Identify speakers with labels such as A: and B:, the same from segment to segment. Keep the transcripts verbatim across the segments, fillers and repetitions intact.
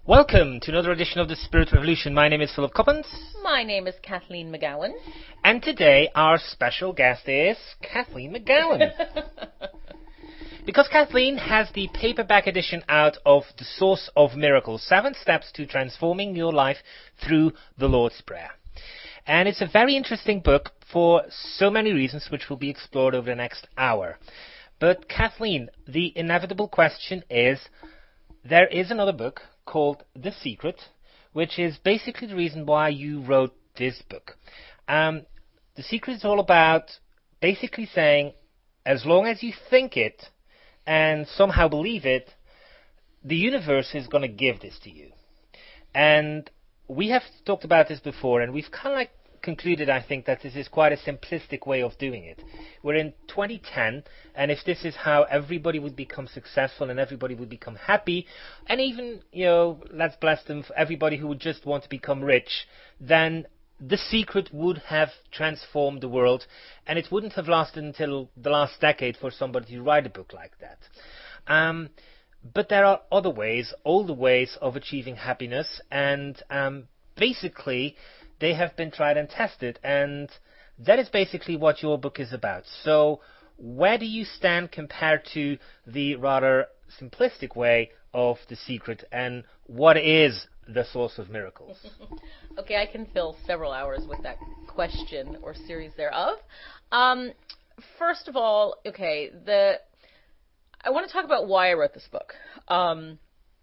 A: Welcome to another edition of the Spirit Revolution. My name is Philip Coppens.
B: My name is Kathleen McGowan.
A: And today our special guest is Kathleen McGowan. Because Kathleen has the paperback edition out of The Source of Miracles, Seven Steps to Transforming Your Life Through the Lord's Prayer. And it's a very interesting book for so many reasons which will be explored over the next hour. But Kathleen, the inevitable question is, there is another book called The Secret, which is basically the reason why you wrote this book. Um, The Secret is all about basically saying, as long as you think it and somehow believe it, the universe is going to give this to you. And we have talked about this before, and we've kind of like concluded, I think, that this is quite a simplistic way of doing it. We're in twenty ten, and if this is how everybody would become successful and everybody would become happy, and even, you know, let's bless them, for everybody who would just want to become rich, then The Secret would have transformed the world, and it wouldn't have lasted until the last decade for somebody to write a book like that. Um, but there are other ways, older ways of achieving happiness, and um, basically they have been tried and tested, and that is basically what your book is about. So where do you stand compared to the rather simplistic way of The Secret, and what is The Source of Miracles?
B: Okay, I can fill several hours with that question or series thereof. Um, first of all, okay, the I want to talk about why I wrote this book. Um,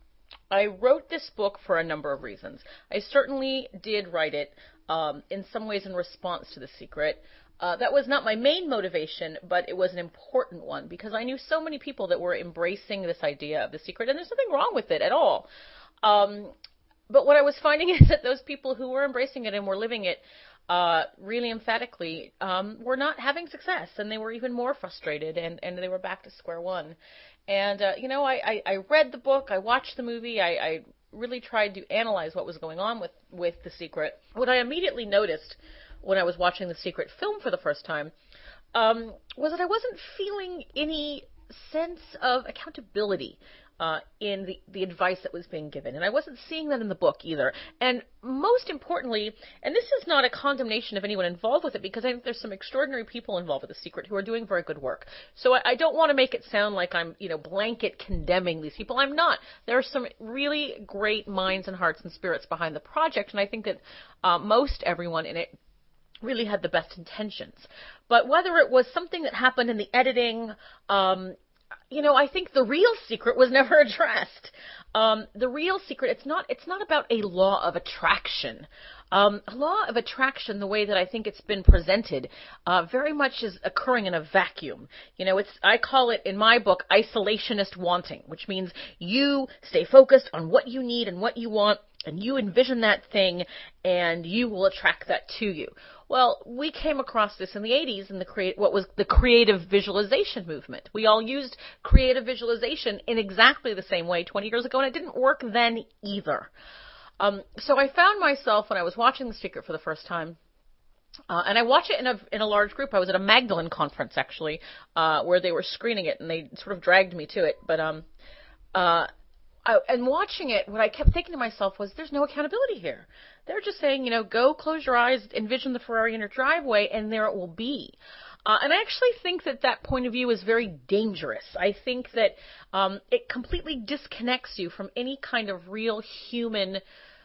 B: I wrote this book for a number of reasons. I certainly did write it um, in some ways in response to The Secret. Uh, that was not my main motivation, but it was an important one because I knew so many people that were embracing this idea of The Secret, and there's nothing wrong with it at all. Um, but what I was finding is that those people who were embracing it and were living it uh, really emphatically um, were not having success, and they were even more frustrated, and, and they were back to square one. And, uh, you know, I, I, I read the book, I watched the movie, I, I really tried to analyze what was going on with, with The Secret. What I immediately noticed when I was watching The Secret film for the first time um, was that I wasn't feeling any sense of accountability uh, in the, the advice that was being given. And I wasn't seeing that in the book either. And most importantly, and this is not a condemnation of anyone involved with it, because I think there's some extraordinary people involved with The Secret who are doing very good work. So I, I don't want to make it sound like I'm, you know, blanket condemning these people. I'm not. There are some really great minds and hearts and spirits behind the project, and I think that uh, most everyone in it really had the best intentions. But whether it was something that happened in the editing, um, you know, I think the real secret was never addressed. Um, the real secret, it's not, it's not about a law of attraction. Um, a law of attraction, the way that I think it's been presented, uh, very much is occurring in a vacuum. You know, it's, I call it in my book, isolationist wanting, which means you stay focused on what you need and what you want, and you envision that thing, and you will attract that to you. Well, we came across this in the eighties in the create, what was the creative visualization movement. We all used creative visualization in exactly the same way twenty years ago, and it didn't work then either. Um, so I found myself, when I was watching The Secret for the first time, uh, and I watched it in a in a large group. I was at a Magdalene conference, actually, uh, where they were screening it, and they sort of dragged me to it. But um, uh, I, and watching it, what I kept thinking to myself was, there's no accountability here. They're just saying, you know, go close your eyes, envision the Ferrari in your driveway, and there it will be. Uh, and I actually think that that point of view is very dangerous. I think that um, it completely disconnects you from any kind of real human,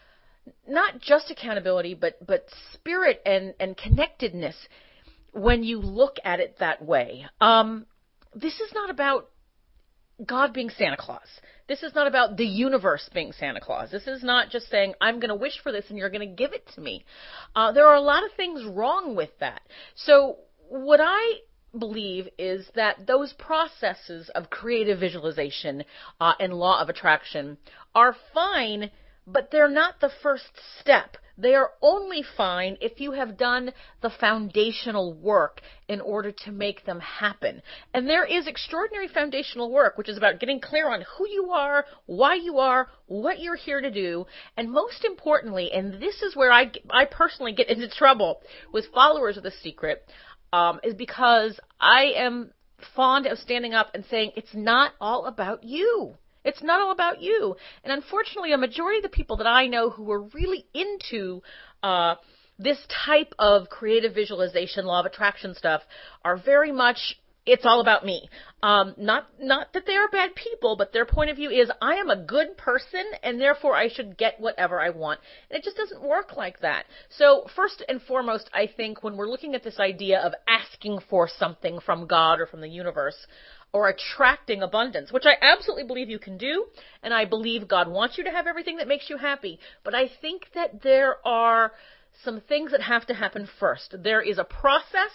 B: not just accountability, but but spirit and, and connectedness when you look at it that way. Um, this is not about God being Santa Claus. This is not about the universe being Santa Claus. This is not just saying, I'm going to wish for this and you're going to give it to me. Uh, there are a lot of things wrong with that. So what I believe is that those processes of creative visualization uh, and law of attraction are fine, but they're not the first step. They are only fine if you have done the foundational work in order to make them happen. And there is extraordinary foundational work, which is about getting clear on who you are, why you are, what you're here to do, and most importantly, and this is where I, I personally get into trouble with followers of The Secret, um, is because I am fond of standing up and saying, it's not all about you. It's not all about you. And unfortunately, a majority of the people that I know who are really into uh, this type of creative visualization, law of attraction stuff, are very much, it's all about me. Um, not not that they are bad people, but their point of view is, I am a good person, and therefore I should get whatever I want. And it just doesn't work like that. So first and foremost, I think when we're looking at this idea of asking for something from God or from the universe, or attracting abundance, which I absolutely believe you can do, and I believe God wants you to have everything that makes you happy. But I think that there are some things that have to happen first. There is a process.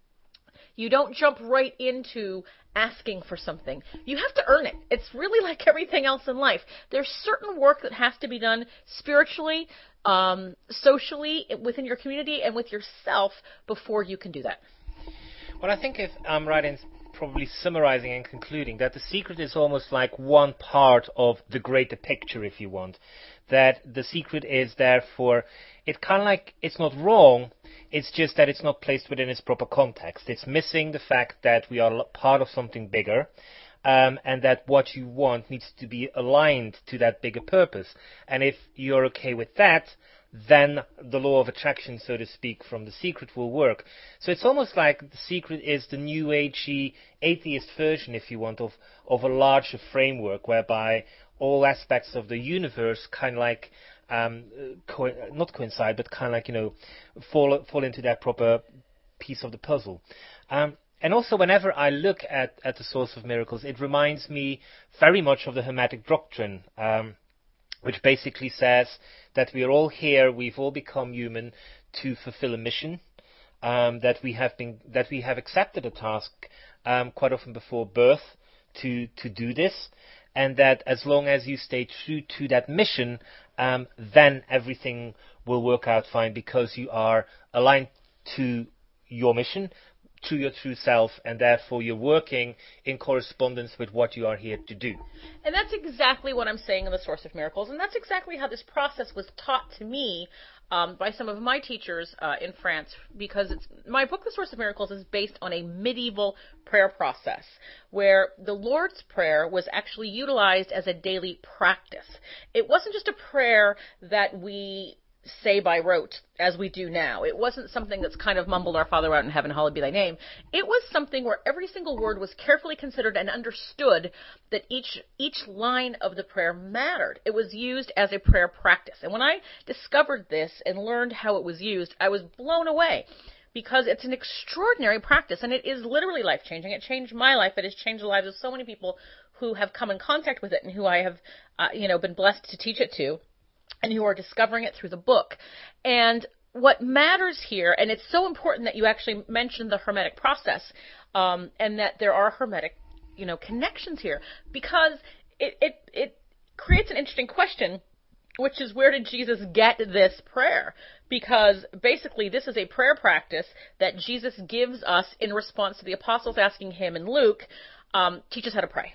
B: You don't jump right into asking for something. You have to earn it. It's really like everything else in life. There's certain work that has to be done spiritually, um, socially, within your community, and with yourself before you can do that.
A: Well, I think if I'm right in probably summarizing and concluding that the secret is almost like one part of the greater picture, if you want. That the secret is therefore, it's kind of like, it's not wrong, it's just that it's not placed within its proper context. It's missing the fact that we are part of something bigger, um, and that what you want needs to be aligned to that bigger purpose. And if you're okay with that, then the law of attraction, so to speak, from The Secret will work. So it's almost like The Secret is the new agey atheist version, if you want, of, of a larger framework whereby all aspects of the universe kind of like, um, co- not coincide, but kind of like, you know, fall, fall into that proper piece of the puzzle. Um, and also whenever I look at, at the Source of Miracles, it reminds me very much of the Hermetic doctrine, um, which basically says that we are all here, we've all become human to fulfill a mission, um, that we have been, that we have accepted a task, um, quite often before birth to, to do this, and that as long as you stay true to that mission, um, then everything will work out fine because you are aligned to your mission, to your true self, and therefore you're working in correspondence with what you are here to do.
B: And that's exactly what I'm saying in The Source of Miracles, and that's exactly how this process was taught to me um, by some of my teachers uh, in France, because it's, my book, The Source of Miracles, is based on a medieval prayer process, where the Lord's Prayer was actually utilized as a daily practice. It wasn't just a prayer that we say by rote, as we do now. It wasn't something that's kind of mumbled, our Father out in heaven, hallowed be thy name. It was something where every single word was carefully considered and understood, that each each line of the prayer mattered. It was used as a prayer practice. And when I discovered this and learned how it was used, I was blown away, because it's an extraordinary practice, and it is literally life-changing. It changed my life. It has changed the lives of so many people who have come in contact with it and who I have, uh, you know, been blessed to teach it to, and who are discovering it through the book. And what matters here, and it's so important that you actually mentioned the Hermetic process, um, and that there are Hermetic, you know, connections here, because it, it, it creates an interesting question, which is, where did Jesus get this prayer? Because basically this is a prayer practice that Jesus gives us in response to the apostles asking him in Luke, um, teach us how to pray.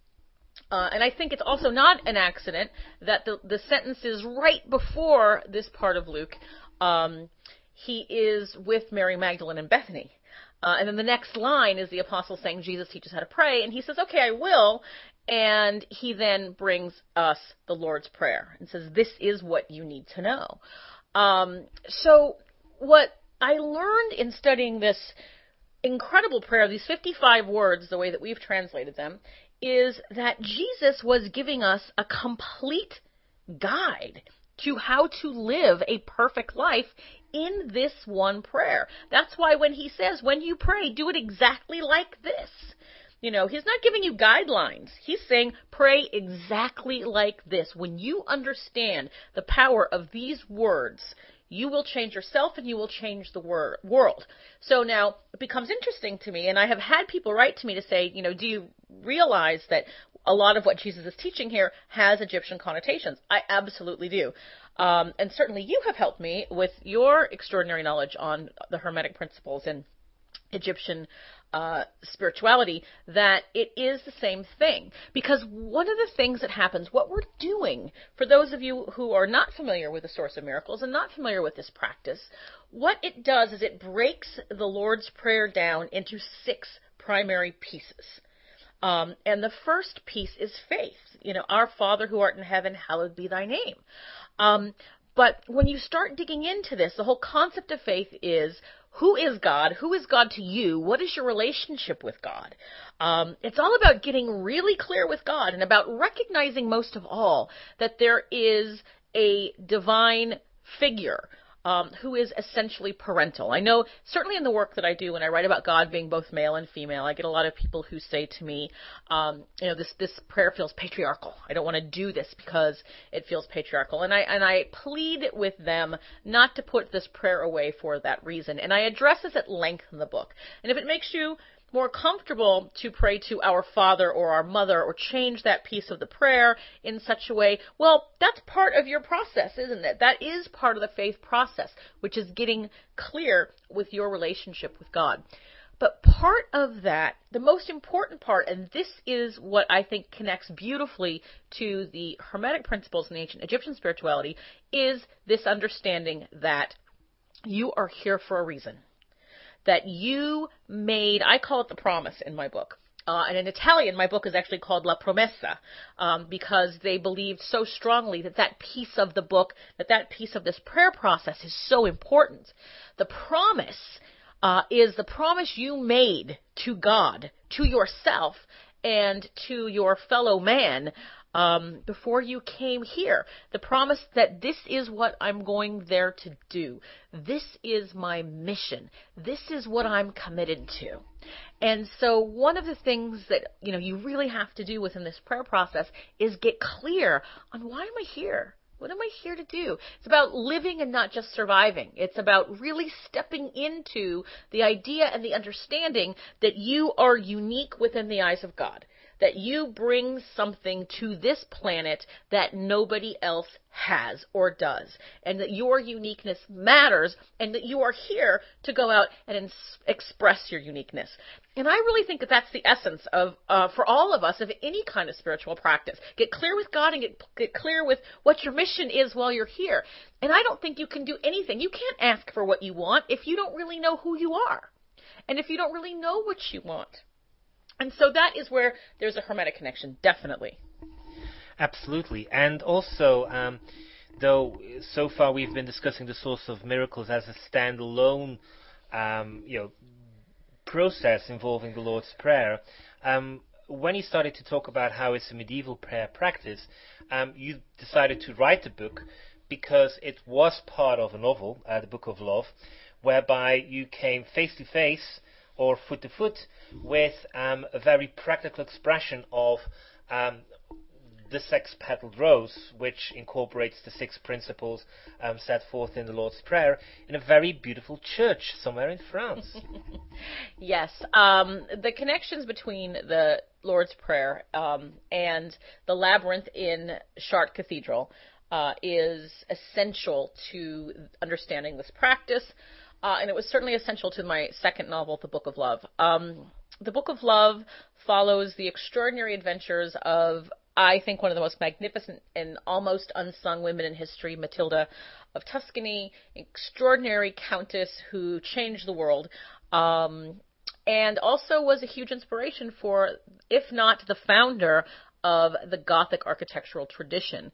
B: Uh, and I think it's also not an accident that the, the sentence is right before this part of Luke. Um, he is with Mary Magdalene and Bethany. Uh, and then the next line is the apostle saying, Jesus, teach us how to pray. And he says, okay, I will. And he then brings us the Lord's Prayer and says, this is what you need to know. Um, so what I learned in studying this incredible prayer, these fifty-five words, the way that we've translated them, is that Jesus was giving us a complete guide to how to live a perfect life in this one prayer. That's why when he says, when you pray, do it exactly like this. You know, he's not giving you guidelines. He's saying, pray exactly like this. When you understand the power of these words, you will change yourself and you will change the wor- world. So now it becomes interesting to me, and I have had people write to me to say, you know, do you realize that a lot of what Jesus is teaching here has Egyptian connotations? I absolutely do. Um, and certainly you have helped me with your extraordinary knowledge on the Hermetic principles and Egyptian uh, spirituality, that it is the same thing. Because one of the things that happens, what we're doing, for those of you who are not familiar with the Source of Miracles and not familiar with this practice, what it does is it breaks the Lord's Prayer down into six primary pieces. Um, and the first piece is faith. You know, our Father who art in heaven, hallowed be thy name. Um, but when you start digging into this, the whole concept of faith is, who is God? Who is God to you? What is your relationship with God? Um, it's all about getting really clear with God and about recognizing most of all that there is a divine figure um, who is essentially parental. I know certainly in the work that I do when I write about God being both male and female, I get a lot of people who say to me, um, you know, this, this prayer feels patriarchal. I don't want to do this because it feels patriarchal. And I, and I plead with them not to put this prayer away for that reason. And I address this at length in the book. And if it makes you more comfortable to pray to our Father or our Mother or change that piece of the prayer in such a way, well, that's part of your process, isn't it? That is part of the faith process, which is getting clear with your relationship with God. But part of that, the most important part, and this is what I think connects beautifully to the Hermetic principles in ancient Egyptian spirituality, is this understanding that you are here for a reason. That you made, I call it the promise in my book. Uh, and in Italian, my book is actually called La Promessa, um, because they believed so strongly that that piece of the book, that that piece of this prayer process is so important. The promise uh, is the promise you made to God, to yourself, and to your fellow man um, before you came here. The promise that this is what I'm going there to do. This is my mission. This is what I'm committed to. And so one of the things that, you know, you really have to do within this prayer process is get clear on, why am I here? What am I here to do? It's about living and not just surviving. It's about really stepping into the idea and the understanding that you are unique within the eyes of God. That you bring something to this planet that nobody else has or does, and that your uniqueness matters, and that you are here to go out and ins- express your uniqueness. And I really think that that's the essence of, uh, for all of us, of any kind of spiritual practice. Get clear with God and get, get clear with what your mission is while you're here. And I don't think you can do anything. You can't ask for what you want if you don't really know who you are, and if you don't really know what you want. And so that is where there's a Hermetic connection, definitely.
A: Absolutely. And also, um, though so far we've been discussing the Source of Miracles as a standalone um, you know, process involving the Lord's Prayer, um, when you started to talk about how it's a medieval prayer practice, um, you decided to write the book because it was part of a novel, uh, the Book of Love, whereby you came face to face or foot to foot with um, a very practical expression of um, the six-petaled rose, which incorporates the six principles um, set forth in the Lord's Prayer in a very beautiful church somewhere in France.
B: Yes. Um, the connections between the Lord's Prayer um, and the labyrinth in Chartres Cathedral uh, is essential to understanding this practice. Uh, and it was certainly essential to my second novel, The Book of Love. Um, the Book of Love follows the extraordinary adventures of, I think, one of the most magnificent and almost unsung women in history, Matilda of Tuscany, extraordinary countess who changed the world, um, and also was a huge inspiration for, if not the founder of the Gothic architectural tradition.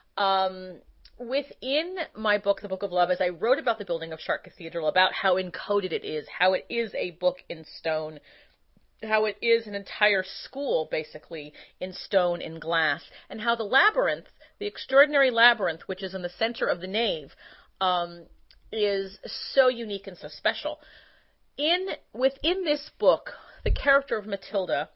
B: Um, Within my book, The Book of Love, as I wrote about the building of Chartres Cathedral, about how encoded it is, how it is a book in stone, how it is an entire school, basically, in stone and glass, and how the labyrinth, the extraordinary labyrinth, which is in the center of the nave, um, is so unique and so special. In within this book, the character of Matilda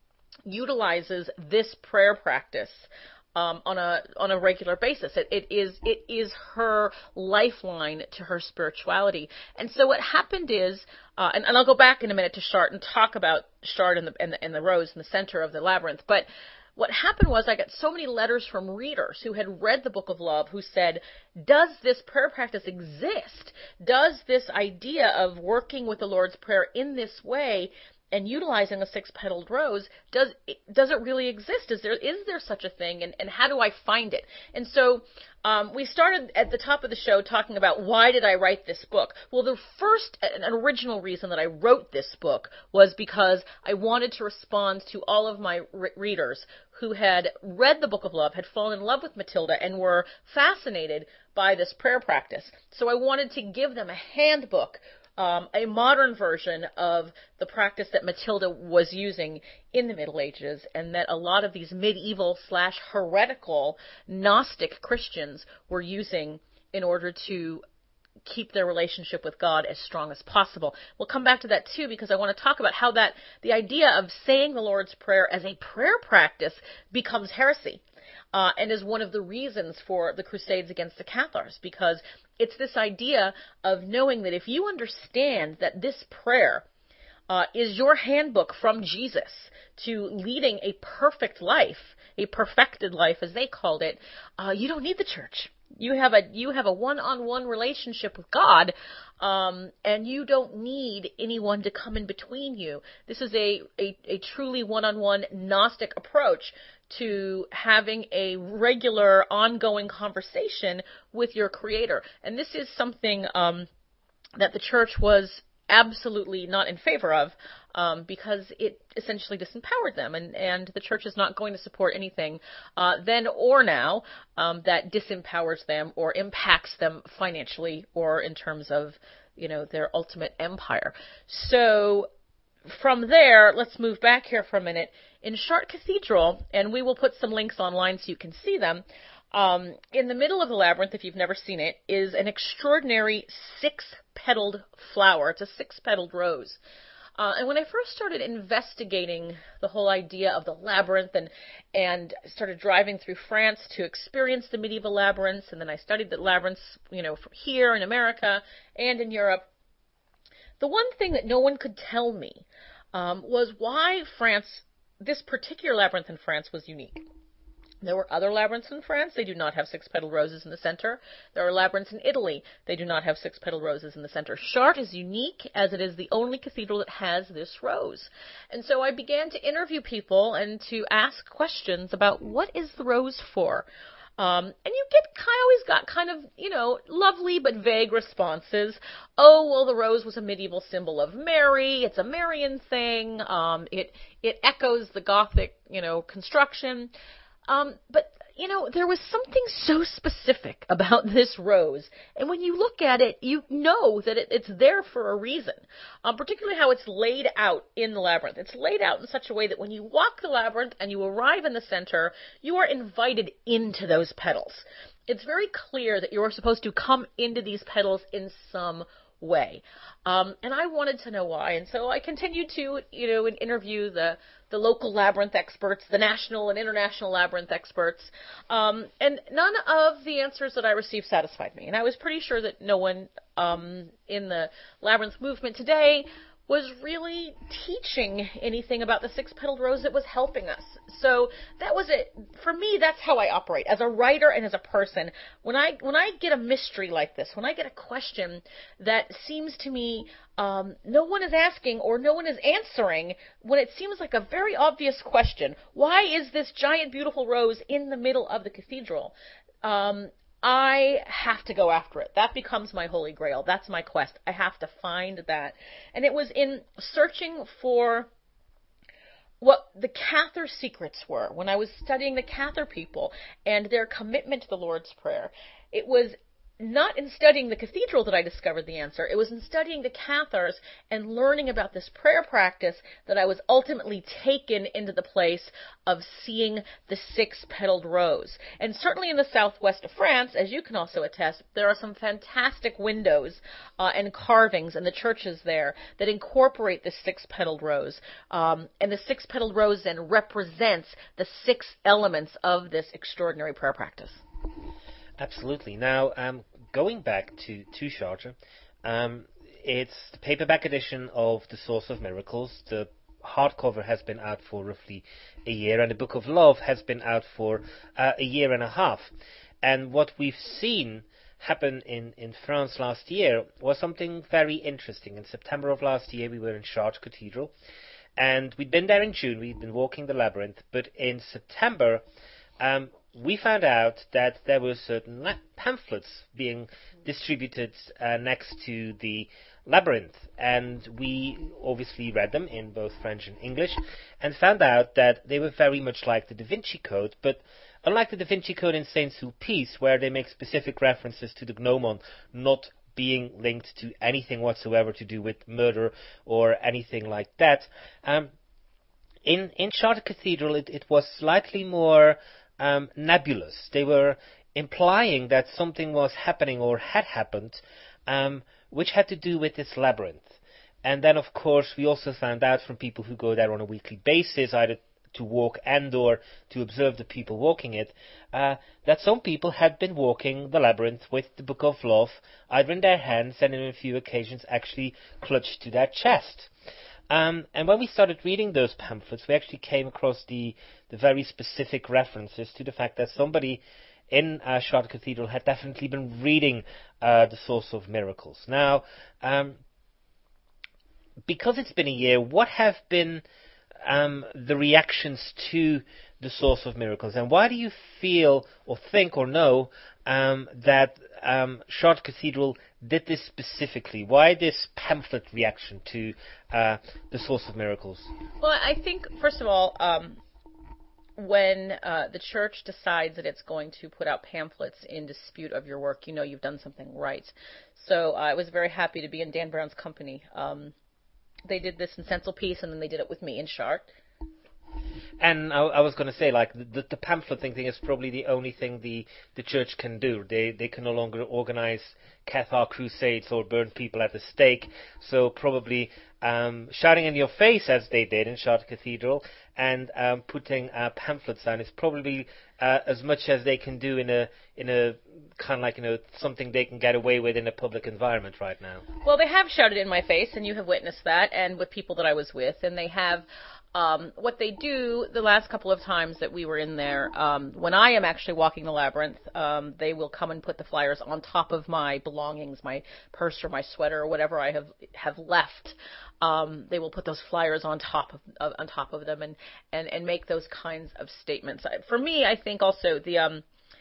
B: utilizes this prayer practice Um, on a on a regular basis. It, it is it is her lifeline to her spirituality. And so what happened is, uh, and, and I'll go back in a minute to Chartres and talk about Chartres and the, and the and the rose in the center of the labyrinth. But what happened was I got so many letters from readers who had read the Book of Love who said, does this prayer practice exist? Does this idea of working with the Lord's Prayer in this way and utilizing the six-petaled rose, does does it really exist? Is there is there such a thing, and, and how do I find it? And so um, we started at the top of the show talking about why did I write this book? Well, the first an original reason that I wrote this book was because I wanted to respond to all of my re- readers who had read the Book of Love, had fallen in love with Matilda, and were fascinated by this prayer practice. So I wanted to give them a handbook, Um, a modern version of the practice that Matilda was using in the Middle Ages, and that a lot of these medieval slash heretical Gnostic Christians were using in order to keep their relationship with God as strong as possible. We'll come back to that too, because I want to talk about how that the idea of saying the Lord's Prayer as a prayer practice becomes heresy. Uh, and is one of the reasons for the Crusades against the Cathars, because it's this idea of knowing that if you understand that this prayer uh, is your handbook from Jesus to leading a perfect life, a perfected life as they called it, uh, you don't need the church. You have a you have a one-on-one relationship with God, um, and you don't need anyone to come in between you. This is a, a, a truly one-on-one Gnostic approach to having a regular, ongoing conversation with your Creator. And this is something um, that the church was absolutely not in favor of, um, because it essentially disempowered them, and, and the church is not going to support anything uh, then or now um, that disempowers them or impacts them financially or in terms of, you know, their ultimate empire. So from there, let's move back here for a minute. In Chartres Cathedral, and we will put some links online so you can see them, um, in the middle of the labyrinth, if you've never seen it, is an extraordinary six-petaled flower. It's a six-petaled rose. Uh, and when I first started investigating the whole idea of the labyrinth and and started driving through France to experience the medieval labyrinths, and then I studied the labyrinths, you know, from here in America and in Europe, the one thing that no one could tell me um, was why France, this particular labyrinth in France, was unique. There were other labyrinths in France. They do not have six-petaled roses in the center. There are labyrinths in Italy. They do not have six-petaled roses in the center. Chartres is unique as it is the only cathedral that has this rose. And so I began to interview people and to ask questions about what is the rose for. Um, and you get, I always got kind of, you know, lovely but vague responses. Oh, well, the rose was a medieval symbol of Mary. It's a Marian thing. Um, it, it echoes the Gothic, you know, construction. Um, but, you know, there was something so specific about this rose. And when you look at it, you know that it, it's there for a reason, um, particularly how it's laid out in the labyrinth. It's laid out in such a way that when you walk the labyrinth and you arrive in the center, you are invited into those petals. It's very clear that you're supposed to come into these petals in some way. Um, and I wanted to know why. And so I continued to, you know, interview the, the local labyrinth experts, the national and international labyrinth experts. Um, and none of the answers that I received satisfied me. And I was pretty sure that no one um, in the labyrinth movement today was really teaching anything about the six-petaled rose that was helping us. So that was it. For me, that's how I operate as a writer and as a person. When I when I get a mystery like this, when I get a question that seems to me um, no one is asking or no one is answering, when it seems like a very obvious question, why is this giant, beautiful rose in the middle of the cathedral? Um, I have to go after it. That becomes my holy grail. That's my quest. I have to find that. And it was in searching for what the Cathar secrets were, when I was studying the Cathar people and their commitment to the Lord's Prayer. It was not in studying the cathedral that I discovered the answer. It was in studying the Cathars and learning about this prayer practice that I was ultimately taken into the place of seeing the six-petaled rose. And certainly in the southwest of France, as you can also attest, there are some fantastic windows uh, and carvings in the churches there that incorporate this six-petaled rose. Um, and the six-petaled rose then represents the six elements of this extraordinary prayer practice.
A: Absolutely. Now, um, going back to, to Chartres, um, it's the paperback edition of The Source of Miracles. The hardcover has been out for roughly a year, and the Book of Love has been out for uh, a year and a half. And what we've seen happen in, in France last year was something very interesting. In September of last year, we were in Chartres Cathedral, And we'd been there in June. We'd been walking the labyrinth, but in September, um, we found out that there were certain la- pamphlets being distributed uh, next to the labyrinth, and we obviously read them in both French and English, and found out that they were very much like the Da Vinci Code, but unlike the Da Vinci Code in Saint-Sulpice, where they make specific references to the gnomon not being linked to anything whatsoever to do with murder or anything like that, um, in in Chartres Cathedral it, it was slightly more um, nebulous. They were implying that something was happening or had happened, um, which had to do with this labyrinth. And then, of course, we also found out from people who go there on a weekly basis, either to walk and or to observe the people walking it, uh, that some people had been walking the labyrinth with the Book of Love, either in their hands and in a few occasions actually clutched to their chest. Um, and when we started reading those pamphlets, we actually came across the, the very specific references to the fact that somebody in uh, Chartres Cathedral had definitely been reading uh, The Source of Miracles. Now, um, because it's been a year, what have been um, the reactions to The Source of Miracles, and why do you feel or think or know um, that um, Chartres Cathedral did this specifically? Why this pamphlet reaction to uh, The Source of Miracles?
B: Well, I think, first of all, um, when uh, the church decides that it's going to put out pamphlets in dispute of your work, you know you've done something right. So uh, I was very happy to be in Dan Brown's company. Um, they did this in Saint-Sulpice, and then they did it with me in Chartres.
A: And I, I was going to say, like, the, the pamphleting thing is probably the only thing the, the church can do. They they can no longer organize Cathar crusades or burn people at the stake. So probably um, shouting in your face, as they did in Chartres Cathedral, and um, putting uh, pamphlets down is probably uh, as much as they can do in a in a kind of like, you know, something they can get away with in a public environment right now.
B: Well, they have shouted in my face, and you have witnessed that, and with people that I was with, and they have. Um, what they do the last couple of times that we were in there, um, when I am actually walking the labyrinth, um, they will come and put the flyers on top of my belongings, my purse or my sweater or whatever I have have left. Um, they will put those flyers on top of, of on top of them and, and, and make those kinds of statements. For me, I think also the um,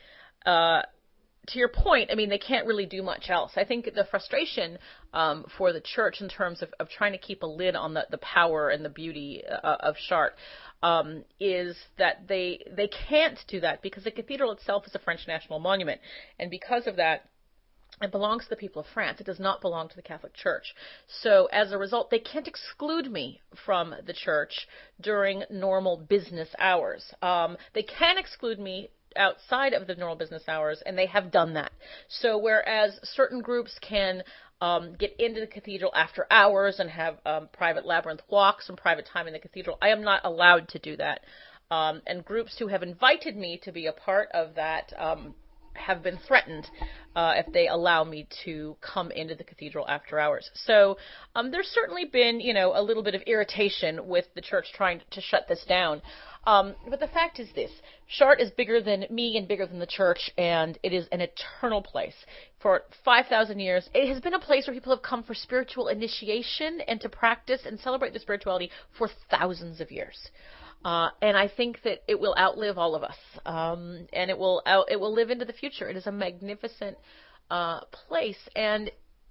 B: uh, to your point, I mean, they can't really do much else. I think the frustration um, for the church in terms of, of trying to keep a lid on the, the power and the beauty uh, of Chartres um, is that they they can't do that because the cathedral itself is a French national monument. And because of that, it belongs to the people of France. It does not belong to the Catholic Church. So as a result, they can't exclude me from the church during normal business hours. Um, they can exclude me outside of the normal business hours, and they have done that. So whereas certain groups can um, get into the cathedral after hours and have um, private labyrinth walks and private time in the cathedral, I am not allowed to do that. Um, and groups who have invited me to be a part of that um, have been threatened uh, if they allow me to come into the cathedral after hours. So um, there's certainly been, you know, a little bit of irritation with the church trying to shut this down. Um, but the fact is this, Chartres is bigger than me and bigger than the church, and it is an eternal place. For five thousand years, it has been a place where people have come for spiritual initiation and to practice and celebrate their spirituality for thousands of years. Uh, and I think that it will outlive all of us, um, and it will out, it will live into the future. It is a magnificent uh, place, and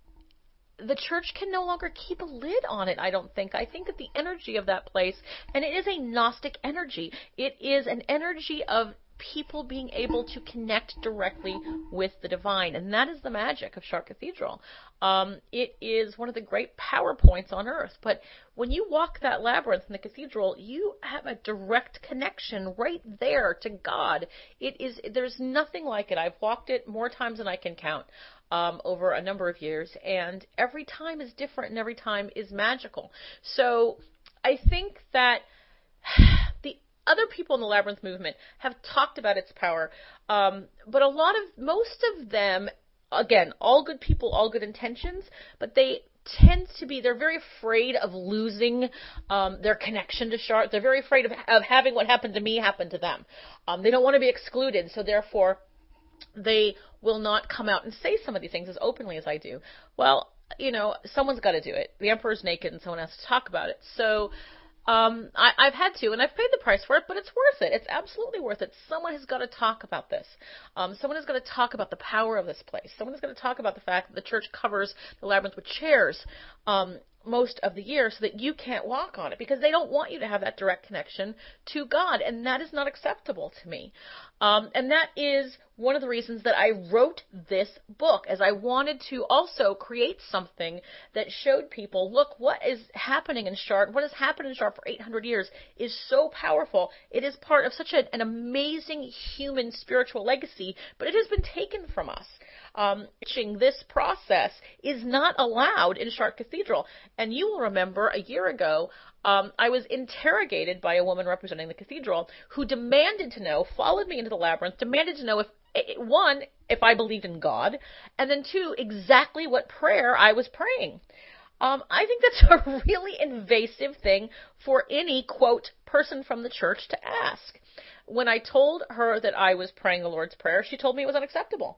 B: the church can no longer keep a lid on it, I don't think. I think that the energy of that place, and it is a Gnostic energy, it is an energy of people being able to connect directly with the divine, and that is the magic of Chartres Cathedral. Um, it is one of the great power points on earth, but when you walk that labyrinth in the cathedral, you have a direct connection right there to God. It is, there's nothing like it. I've walked it more times than I can count. Um, over a number of years, and every time is different and every time is magical. So I think that the other people in the Labyrinth movement have talked about its power, um, but a lot of, most of them, again, all good people, all good intentions, but they tend to be, they're very afraid of losing um, their connection to Chartres. They're very afraid of, of having what happened to me happen to them. Um, they don't want to be excluded, so therefore they will not come out and say some of these things as openly as I do. Well, you know, someone's got to do it. The emperor's naked and someone has to talk about it. So Um, I, I've had to, and I've paid the price for it, but it's worth it. It's absolutely worth it. Someone has got to talk about this. Um, someone has got to talk about the power of this place. Someone has got to talk about the fact that the church covers the labyrinth with chairs um, most of the year so that you can't walk on it, because they don't want you to have that direct connection to God, and that is not acceptable to me. Um, and that is one of the reasons that I wrote this book, as I wanted to also create something that showed people, look, what is happening in Chartres, what has happened in Chartres for eight hundred years is so powerful. It is part of such a, an amazing human spiritual legacy, but it has been taken from us. Um, this process is not allowed in Chartres Cathedral. And you will remember a year ago, um, I was interrogated by a woman representing the cathedral who demanded to know, followed me into the labyrinth, demanded to know if, one, if I believed in God, and then two, exactly what prayer I was praying. Um, I think that's a really invasive thing for any, quote, person from the church to ask. When I told her that I was praying the Lord's Prayer, she told me it was unacceptable.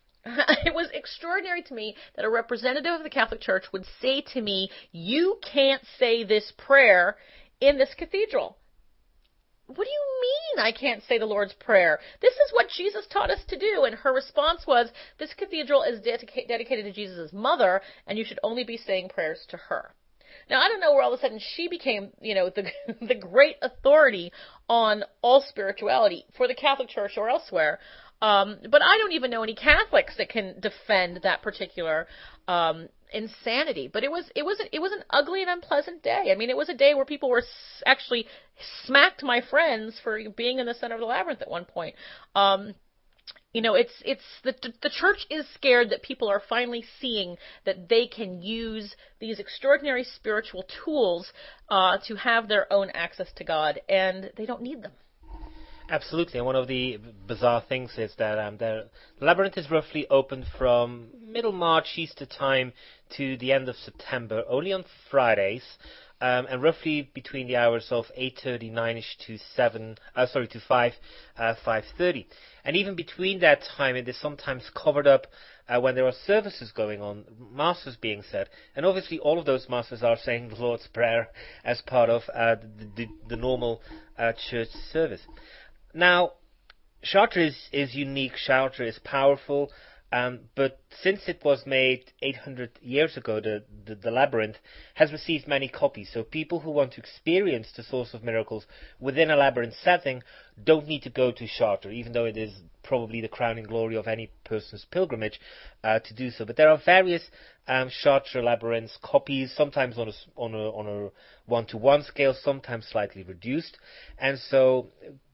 B: It was extraordinary to me that a representative of the Catholic Church would say to me, you can't say this prayer in this cathedral. What do you mean I can't say the Lord's Prayer? This is what Jesus taught us to do. And her response was, this cathedral is dedica- dedicated to Jesus' mother, and you should only be saying prayers to her. Now, I don't know where all of a sudden she became, you know, the the great authority on all spirituality for the Catholic Church or elsewhere. Um, but I don't even know any Catholics that can defend that particular um, insanity. But it was it was it was an ugly and unpleasant day. I mean, it was a day where people were s- actually smacked my friends for being in the center of the labyrinth at one point. Um, you know, it's it's the the church is scared that people are finally seeing that they can use these extraordinary spiritual tools uh, to have their own access to God, and they don't need them.
A: Absolutely, and one of the bizarre things is that um, the labyrinth is roughly open from middle March Easter time to the end of September, only on Fridays, um, and roughly between the hours of eight thirty, nine-ish to seven, uh, sorry, to five, uh, five thirty. And even between that time, it is sometimes covered up uh, when there are services going on, masses being said, and obviously all of those masses are saying the Lord's Prayer as part of uh, the, the, the normal uh, church service. Now, Chartres is, is unique, Chartres is powerful, um, but since it was made eight hundred years ago, the, the, the labyrinth has received many copies. So people who want to experience the source of miracles within a labyrinth setting don't need to go to Chartres, even though it is probably the crowning glory of any person's pilgrimage uh, to do so. But there are various um, Chartres labyrinths copies, sometimes on a, on a, on a one-to-one scale, sometimes slightly reduced, and so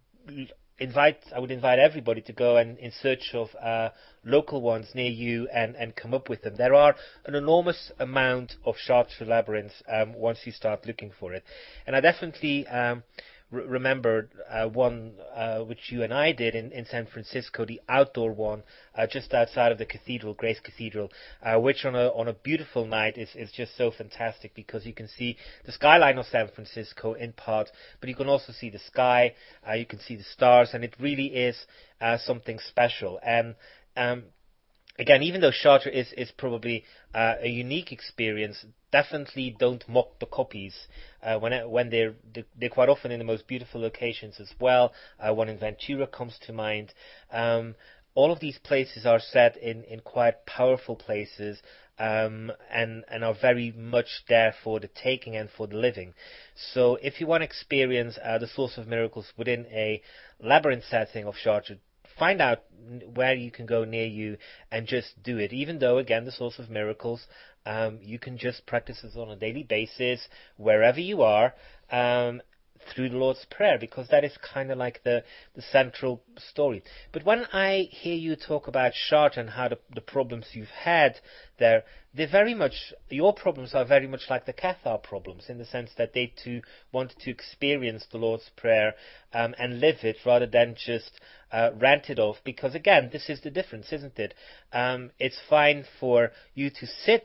A: invite I would invite everybody to go and in search of uh, local ones near you and, and come up with them. There are an enormous amount of Chartres labyrinths um, once you start looking for it. And I definitely um, r- remember uh, one uh, which you and I did in, in San Francisco, the outdoor one, uh, just outside of the cathedral, Grace Cathedral, uh, which on a on a beautiful night is, is just so fantastic because you can see the skyline of San Francisco in part, but you can also see the sky, uh, you can see the stars, and it really is uh, something special. And um, again, even though Chartres is, is probably uh, a unique experience, definitely don't mock the copies uh, when it, when they're they're quite often in the most beautiful locations as well. Uh, one in Ventura comes to mind. Um, all of these places are set in, in quite powerful places um, and and are very much there for the taking and for the living. So if you want to experience uh, the source of miracles within a labyrinth setting of Chartres, find out where you can go near you and just do it. Even though, again, the source of miracles, um, you can just practice this on a daily basis, wherever you are, um, through the Lord's Prayer, because that is kind of like the, the central story. But when I hear you talk about Chartres and how the, the problems you've had there, they're very much, your problems are very much like the Cathar problems, in the sense that they too wanted to experience the Lord's Prayer um, and live it rather than just uh, rant it off. Because again, this is the difference, isn't it? Um, it's fine for you to sit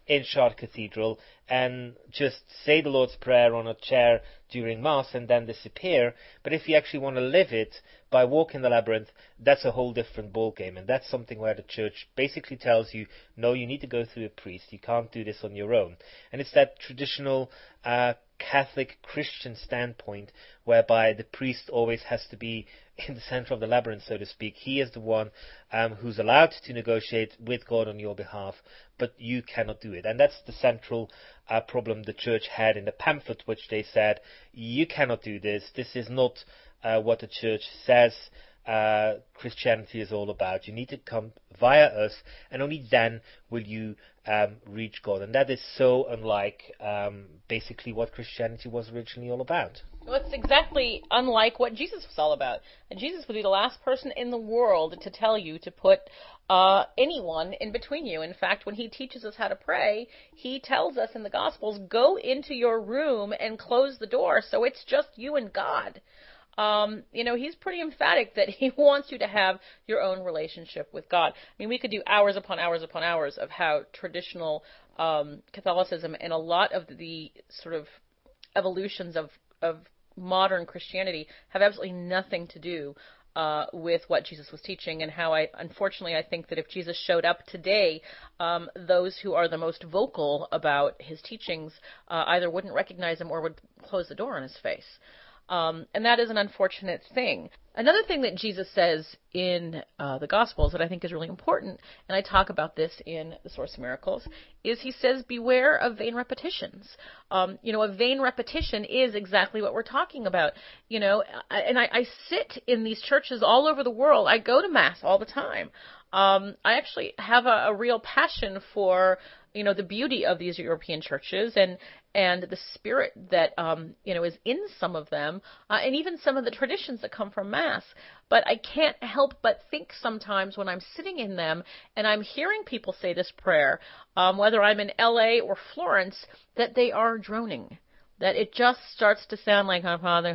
A: in Chartres Cathedral and just say the Lord's Prayer on a chair during Mass and then disappear. But if you actually want to live it by walking the labyrinth, that's a whole different ballgame. And that's something where the Church basically tells you, no, you need to go through a priest. You can't do this on your own. And it's that traditional uh, Catholic Christian standpoint whereby the priest always has to be in the center of the labyrinth, so to speak. He is the one um, who's allowed to negotiate with God on your behalf, but you cannot do it. And that's the central uh, problem the Church had in the pamphlet, which they said, you cannot do this. This is not uh, what the Church says uh, Christianity is all about. You need to come via us, and only then will you um, reach God. And that is so unlike um, basically what Christianity was originally all about.
B: Well, it's exactly unlike what Jesus was all about. And Jesus would be the last person in the world to tell you to put uh, anyone in between you. In fact, when he teaches us how to pray, he tells us in the Gospels, go into your room and close the door so it's just you and God. Um, you know, he's pretty emphatic that he wants you to have your own relationship with God. I mean, we could do hours upon hours upon hours of how traditional um, Catholicism and a lot of the sort of evolutions of, of modern Christianity have absolutely nothing to do uh, with what Jesus was teaching, and how I, unfortunately, I think that if Jesus showed up today, um, those who are the most vocal about his teachings uh, either wouldn't recognize him or would close the door on his face. Um, and that is an unfortunate thing. Another thing that Jesus says in uh, the Gospels that I think is really important, and I talk about this in The Source of Miracles, is he says, beware of vain repetitions. Um, you know, a vain repetition is exactly what we're talking about. You know, and I, I sit in these churches all over the world. I go to Mass all the time. Um, I actually have a, a real passion for, you know, the beauty of these European churches and and the spirit that, um, you know, is in some of them, uh, and even some of the traditions that come from Mass. But I can't help but think sometimes when I'm sitting in them and I'm hearing people say this prayer, um, whether I'm in L A or Florence, that they are droning. That it just starts to sound like our Father,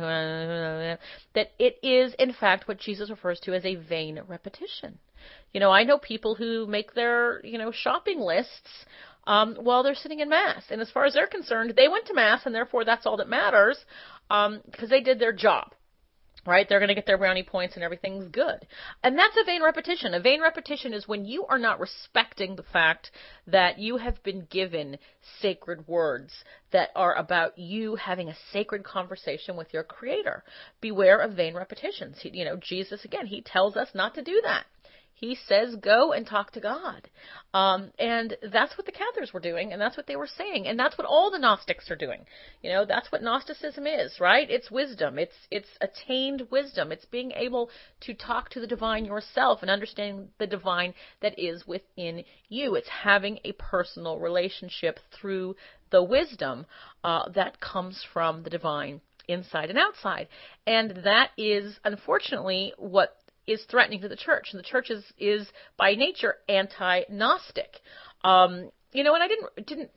B: that it is, in fact, what Jesus refers to as a vain repetition. You know, I know people who make their, you know, shopping lists um, while they're sitting in Mass. And as far as they're concerned, they went to Mass, and therefore that's all that matters, um, because they did their job. Right? They're going to get their brownie points and everything's good. And that's a vain repetition. A vain repetition is when you are not respecting the fact that you have been given sacred words that are about you having a sacred conversation with your Creator. Beware of vain repetitions. He, you know, Jesus, again, he tells us not to do that. He says, go and talk to God. Um, and that's what the Cathars were doing, and that's what they were saying, and that's what all the Gnostics are doing. You know, that's what Gnosticism is, right? It's wisdom. It's it's attained wisdom. It's being able to talk to the divine yourself and understand the divine that is within you. It's having a personal relationship through the wisdom uh, that comes from the divine inside and outside. And that is, unfortunately, what is threatening to the church, and the church is, is by nature anti-Gnostic. Um, you know, and I didn't didn't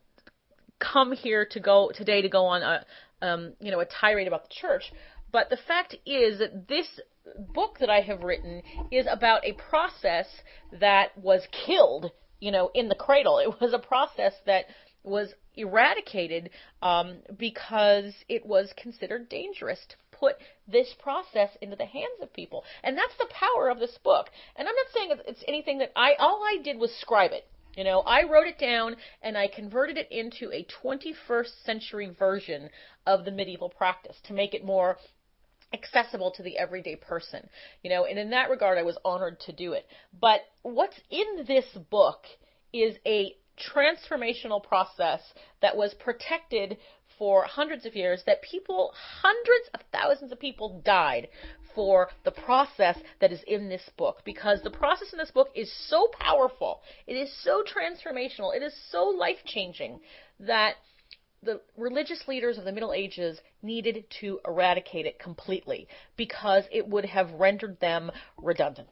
B: come here to go today to go on a um, you know a tirade about the church, but the fact is that this book that I have written is about a process that was killed, you know, in the cradle. It was a process that was eradicated um, because it was considered dangerous to put this process into the hands of people. And that's the power of this book. And I'm not saying it's anything that I, all I did was scribe it. You know, I wrote it down and I converted it into a twenty-first century version of the medieval practice to make it more accessible to the everyday person. You know, and in that regard, I was honored to do it. But what's in this book is a transformational process that was protected for hundreds of years, that people, hundreds of thousands of people died for the process that is in this book, because the process in this book is so powerful, it is so transformational, it is so life-changing that the religious leaders of the Middle Ages needed to eradicate it completely because it would have rendered them redundant.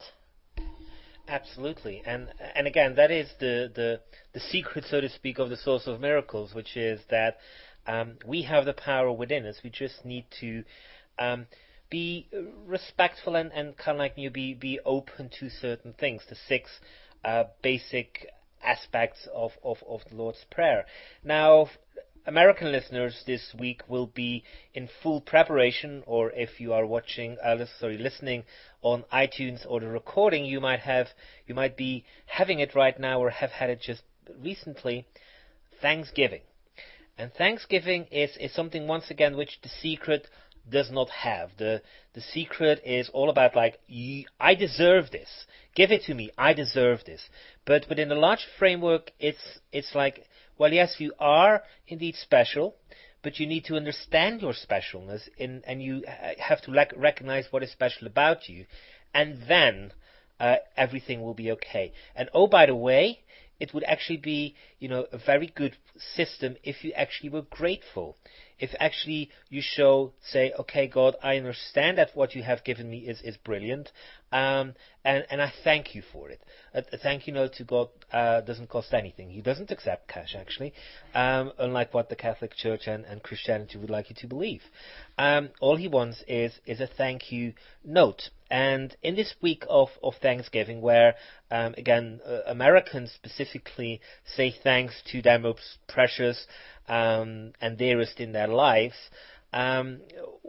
A: Absolutely, and and again, that is the, the the secret, so to speak, of the Source of Miracles, which is that um, we have the power within us. We just need to um, be respectful and, and kind of like you be be open to certain things. The six uh, basic aspects of, of, of the Lord's Prayer. Now, American listeners this week will be in full preparation, or if you are watching, uh, sorry, listening on iTunes or the recording, you might have, you might be having it right now or have had it just recently. Thanksgiving, and Thanksgiving is is something once again which The Secret does not have. The the Secret is all about like, I deserve this, give it to me, I deserve this. But within the large framework, it's it's like, well, yes, you are indeed special, but you need to understand your specialness, in, and you have to like recognize what is special about you, and then uh, everything will be okay. And oh, by the way, it would actually be, you know, a very good system if you actually were grateful. If actually you show, say, okay, God, I understand that what you have given me is, is brilliant, um, and, and I thank you for it. A, a thank you note to God uh, doesn't cost anything. He doesn't accept cash, actually, um, unlike what the Catholic Church and, and Christianity would like you to believe. Um, all he wants is, is a thank you note. And in this week of, of Thanksgiving, where, um, again, uh, Americans specifically say thanks to their most precious um, and dearest in their lives, um,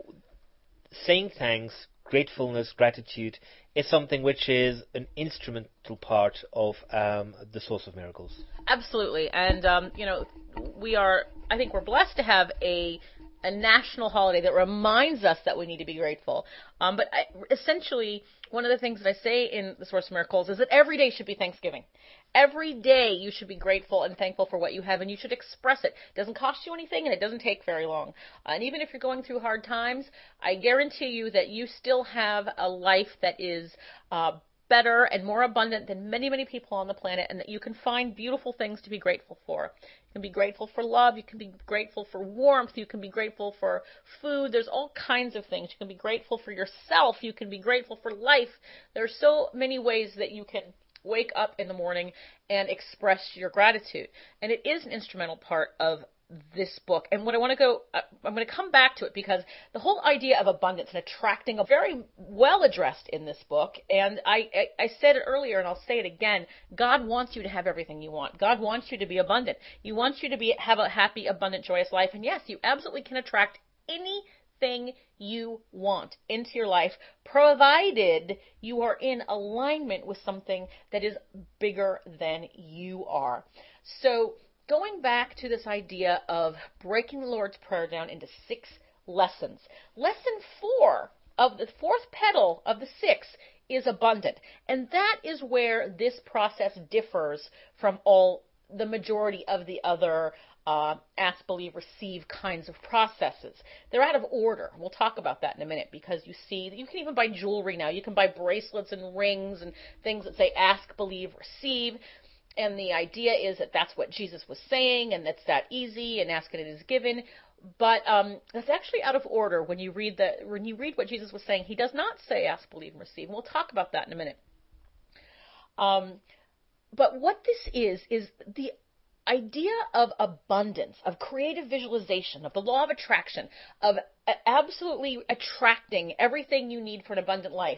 A: saying thanks, gratefulness, gratitude is something which is an instrumental part of um, the Source of Miracles.
B: Absolutely. And, um, you know, we are, I think we're blessed to have a a national holiday that reminds us that we need to be grateful. Um, but I, essentially, one of the things that I say in the Source of Miracles is that every day should be Thanksgiving. Every day you should be grateful and thankful for what you have, and you should express it. It doesn't cost you anything, and it doesn't take very long. Uh, and even if you're going through hard times, I guarantee you that you still have a life that is uh, better and more abundant than many, many people on the planet, and that you can find beautiful things to be grateful for. You can be grateful for love. You can be grateful for warmth. You can be grateful for food. There's all kinds of things. You can be grateful for yourself. You can be grateful for life. There are so many ways that you can wake up in the morning and express your gratitude. And it is an instrumental part of this book. And what I want to go, uh, I'm going to come back to it because the whole idea of abundance and attracting are very well addressed in this book. And I, I, I said it earlier, and I'll say it again. God wants you to have everything you want. God wants you to be abundant. He wants you to be have a happy, abundant, joyous life. And yes, you absolutely can attract anything you want into your life, provided you are in alignment with something that is bigger than you are. So, going back to this idea of breaking the Lord's Prayer down into six lessons. Lesson four of the fourth petal of the six is abundant. And that is where this process differs from all the majority of the other uh, ask, believe, receive kinds of processes. They're out of order. We'll talk about that in a minute because you see, you can even buy jewelry now. You can buy bracelets and rings and things that say ask, believe, receive. And the idea is that that's what Jesus was saying, and that's that easy, and ask and it is given. But um, that's actually out of order when you read the when you read what Jesus was saying. He does not say ask, believe, and receive. And we'll talk about that in a minute. Um, but what this is is the idea of abundance, of creative visualization, of the law of attraction, of absolutely attracting everything you need for an abundant life,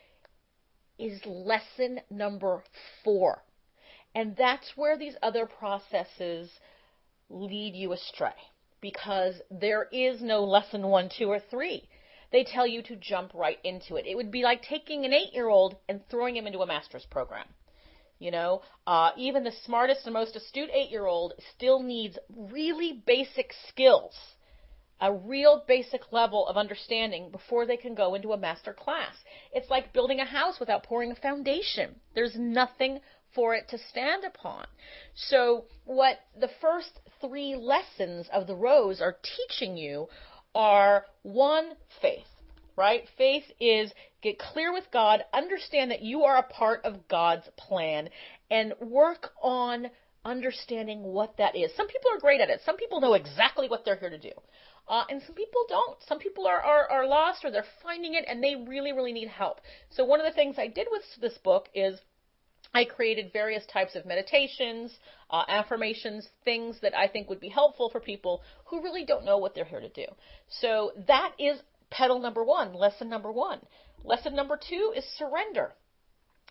B: is lesson number four. And that's where these other processes lead you astray, because there is no lesson one, two, or three. They tell you to jump right into it. It would be like taking an eight-year-old and throwing him into a master's program. You know, uh, even the smartest and most astute eight-year-old still needs really basic skills, a real basic level of understanding before they can go into a master class. It's like building a house without pouring a foundation. There's nothing for it to stand upon. So what the first three lessons of the rose are teaching you are, one, faith, right? Faith is get clear with God, understand that you are a part of God's plan, and work on understanding what that is. Some people are great at it. Some people know exactly what they're here to do. Uh, and some people don't. Some people are, are, are lost, or they're finding it, and they really, really need help. So one of the things I did with this book is I created various types of meditations, uh, affirmations, things that I think would be helpful for people who really don't know what they're here to do. So that is petal number one, lesson number one. Lesson number two is surrender.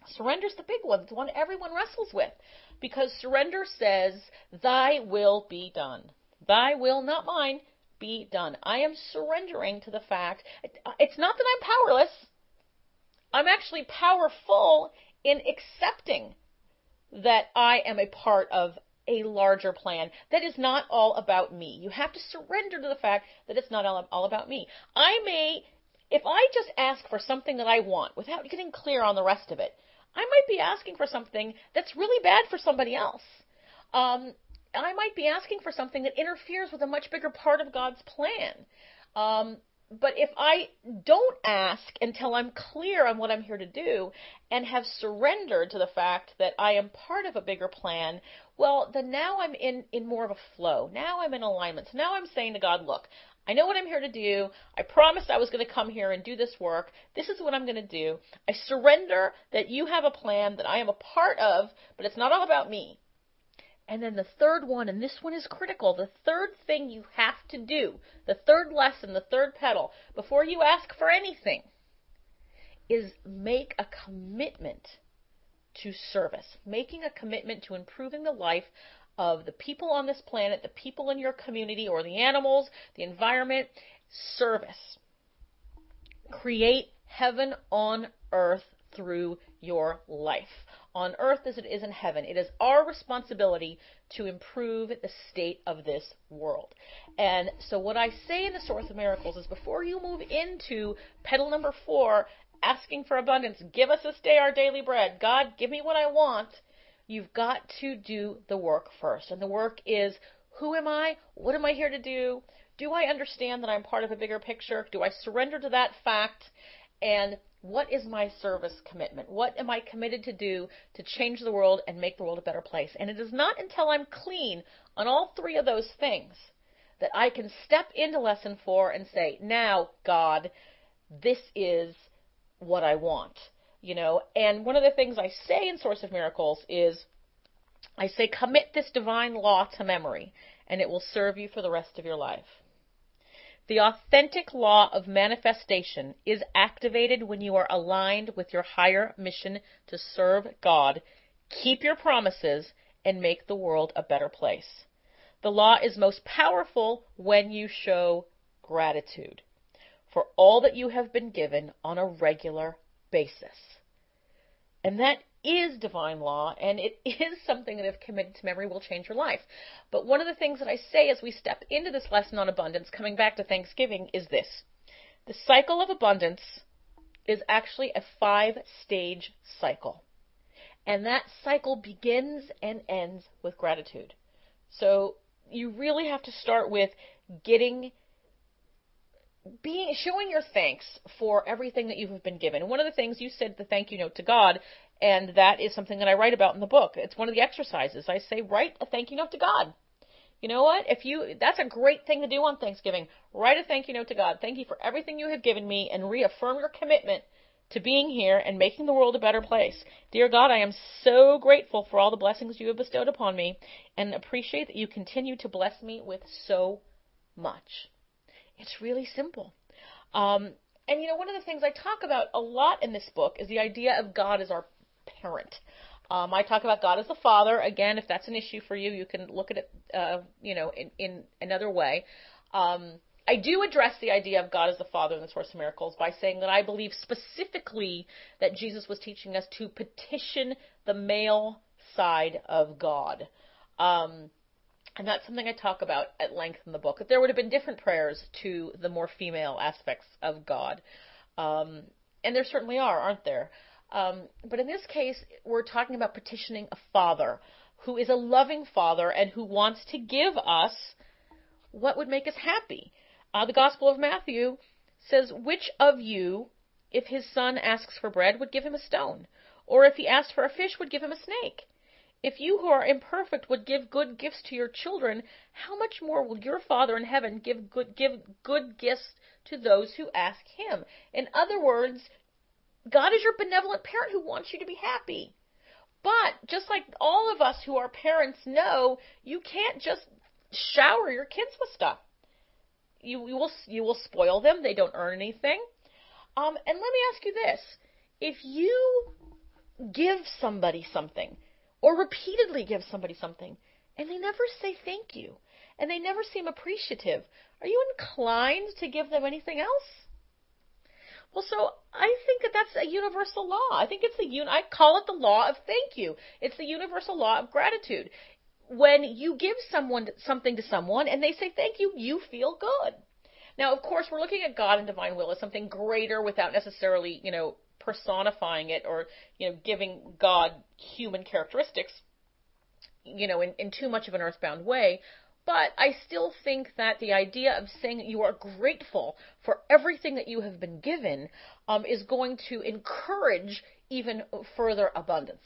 B: Surrender's the big one. It's the one everyone wrestles with. Because surrender says, thy will be done. Thy will, not mine, be done. I am surrendering to the fact, it's not that I'm powerless. I'm actually powerful in accepting that I am a part of a larger plan that is not all about me. You have to surrender to the fact that it's not all, all about me. I may, if I just ask for something that I want without getting clear on the rest of it, I might be asking for something that's really bad for somebody else. Um, I might be asking for something that interferes with a much bigger part of God's plan. Um, but if I don't ask until I'm clear on what I'm here to do and have surrendered to the fact that I am part of a bigger plan, well, then now I'm in, in more of a flow. Now I'm in alignment. So now I'm saying to God, look, I know what I'm here to do. I promised I was going to come here and do this work. This is what I'm going to do. I surrender that you have a plan that I am a part of, but it's not all about me. And then the third one, and this one is critical, the third thing you have to do, the third lesson, the third pedal, before you ask for anything, is make a commitment to service. Making a commitment to improving the life of the people on this planet, the people in your community, or the animals, the environment. Service. Create heaven on earth through your life. On earth as it is in heaven. It is our responsibility to improve the state of this world. And so what I say in the Source of Miracles is before you move into pedal number four, asking for abundance, give us this day our daily bread, God, give me what I want, you've got to do the work first. And the work is, who am I? What am I here to do? Do I understand that I'm part of a bigger picture? Do I surrender to that fact? And what is my service commitment? What am I committed to do to change the world and make the world a better place? And it is not until I'm clean on all three of those things that I can step into lesson four and say, now, God, this is what I want. You know, and one of the things I say in Source of Miracles is, I say, commit this divine law to memory, and it will serve you for the rest of your life. The authentic law of manifestation is activated when you are aligned with your higher mission to serve God, keep your promises, and make the world a better place. The law is most powerful when you show gratitude for all that you have been given on a regular basis. And that is divine law, and it is something that if committed to memory will change your life. But one of the things that I say as we step into this lesson on abundance, coming back to Thanksgiving, is this. The cycle of abundance is actually a five-stage cycle. And that cycle begins and ends with gratitude. So you really have to start with getting being showing your thanks for everything that you have been given. And one of the things you said, the thank you note to God, and that is something that I write about in the book. It's one of the exercises. I say, write a thank you note to God. You know what? If you, that's a great thing to do on Thanksgiving. Write a thank you note to God. Thank you for everything you have given me, and reaffirm your commitment to being here and making the world a better place. Dear God, I am so grateful for all the blessings you have bestowed upon me, and appreciate that you continue to bless me with so much. It's really simple. Um, and, you know, one of the things I talk about a lot in this book is the idea of God as our parent. Um, I talk about God as the Father. Again, if that's an issue for you, you can look at it, uh, you know, in, in another way. Um, I do address the idea of God as the Father in the Source of Miracles by saying that I believe specifically that Jesus was teaching us to petition the male side of God. Um, And that's something I talk about at length in the book. That there would have been different prayers to the more female aspects of God. Um, and there certainly are, aren't there? Um, but in this case, we're talking about petitioning a father who is a loving father and who wants to give us what would make us happy. Uh, the Gospel of Matthew says, which of you, if his son asks for bread, would give him a stone? Or if he asked for a fish, would give him a snake? If you who are imperfect would give good gifts to your children, how much more will your Father in heaven give good, give good gifts to those who ask him? In other words, God is your benevolent parent who wants you to be happy. But just like all of us who are parents know, you can't just shower your kids with stuff. You, you will you will spoil them. They don't earn anything. Um, and let me ask you this. If you give somebody something or repeatedly give somebody something and they never say thank you and they never seem appreciative, are you inclined to give them anything else? Well, so I think that that's a universal law. I think it's the un- I call it the law of thank you. It's the universal law of gratitude. When you give someone something to someone and they say thank you, you feel good. Now, of course, we're looking at God and divine will as something greater without necessarily, you know, personifying it or, you know, giving God human characteristics, you know, in, in too much of an earthbound way. But I still think that the idea of saying that you are grateful for everything that you have been given um, is going to encourage even further abundance.